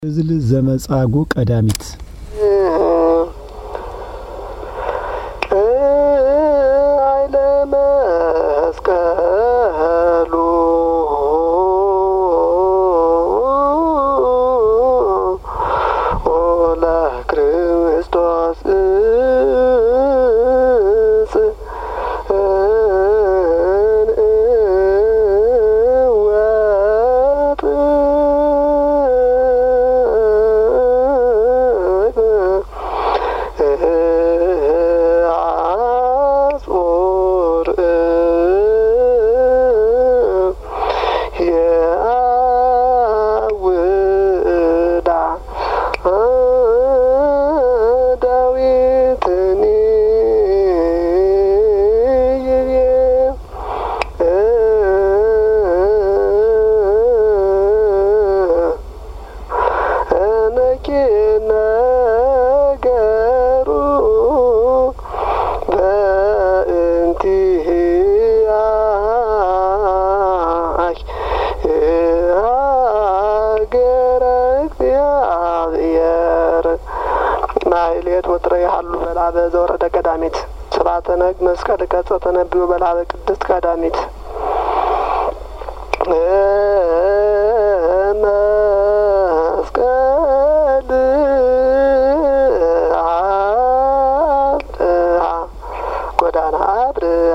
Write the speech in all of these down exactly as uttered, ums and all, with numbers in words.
እዝል ዘመጻጉ ቀዳሚት ማይሌት ወጥረ ያሉ በላበ ዘወረደ ቀዳሚት ስራተነግ መስቀል ከጸተነብዩ በላበ ቅድስት ቀዳሚት መስቀል ጎዳና አብርሃ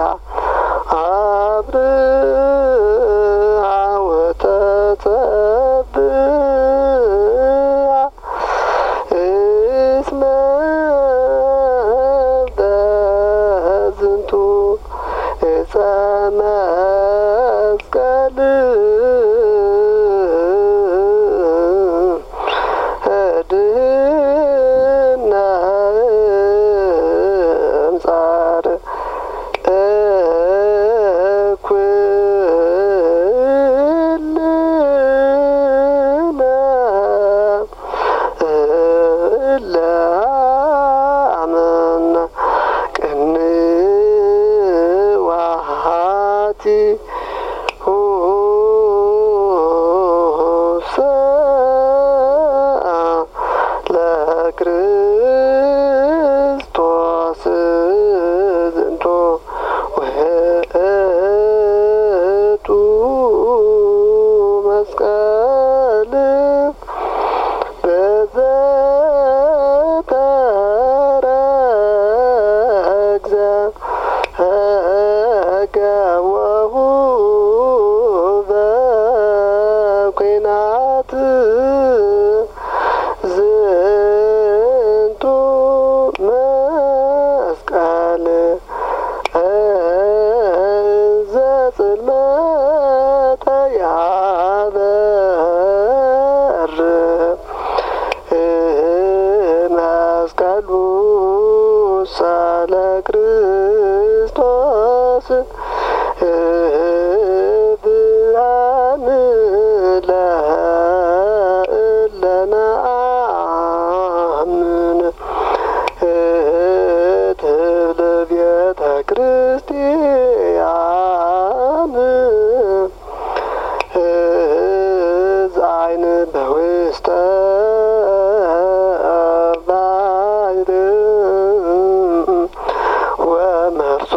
አብርሃ ወተጸብ መስቀል ድነ እምጻር እኩልነ ለአመና ቅንዋሃቲ ለክርስቶስ ዝንቶ ውህቱ መስቀል በዘተረግዘ ገወሁ በኩናት ዝንቱ መስቀል ዘጽልመተ ያበር መስቀሉ ሳለ ክርስቶስ ብርሃን ለእለነ አምን ትብል ቤተ ክርስቲያን ዛይን በውስተ ባሕር ወመርሶ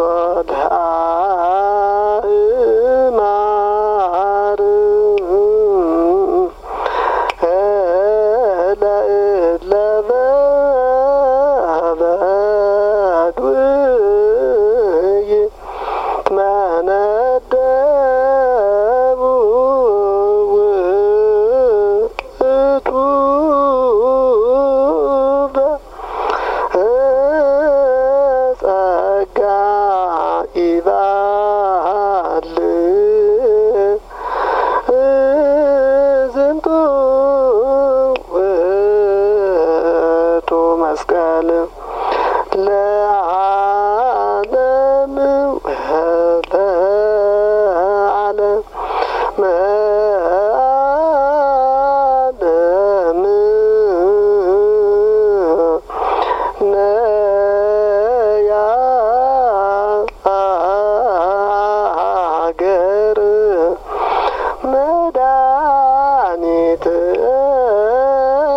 ለአእማር ለበበድውይ መነደቡ ውእቱ በጸጋ ይባል ዝንቱ ውእቱ መስቀል ለዓለም ወለዓለም መዓለም ነያ አገር መድኃኒት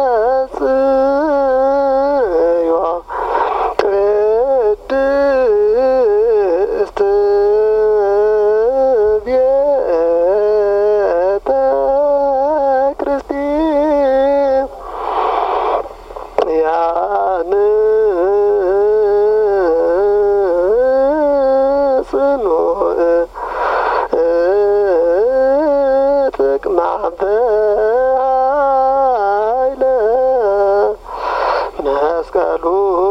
መስቀሉ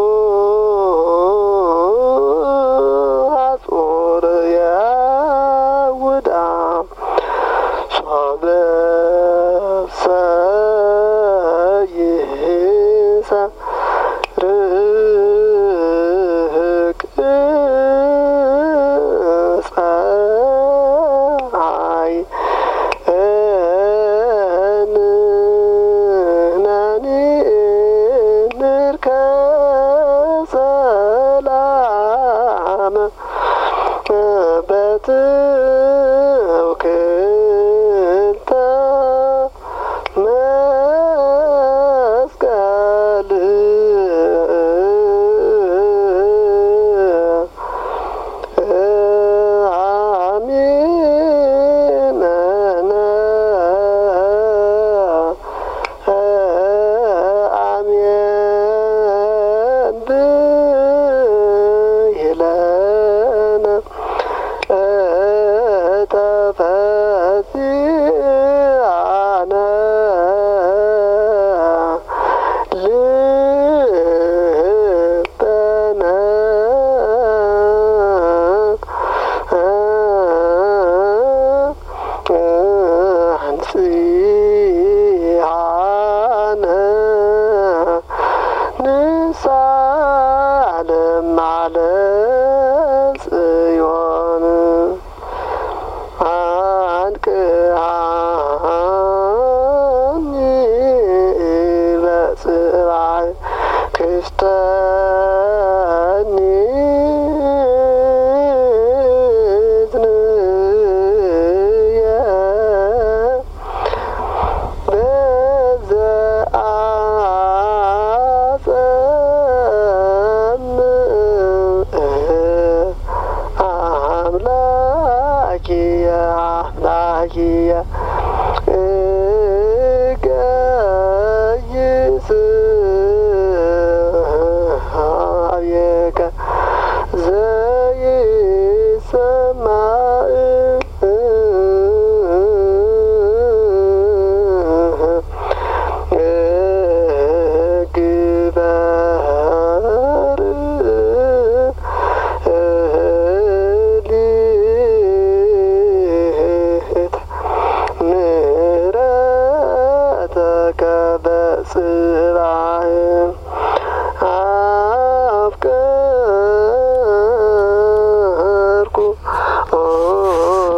አጹር የውዳ ሶበ ሰይሰ ርቅ ፀሐይ እንነኒ ንርከብ ሰላም በትውክልተ መስቀል አሜን አሜን ብይለነ ተፈሲአነ ልበነ አንጽሐነ ንሳለም ማለ ጽዮን አንቅሐኒ በጽባሕ ክስተኒ እዝንየ በዘአጸምዕ አምላኪየ አምላኪየ እገይስ አብየከ ዘይሰማዕ ግበር ሊት ምሕረተከ በጽባሕ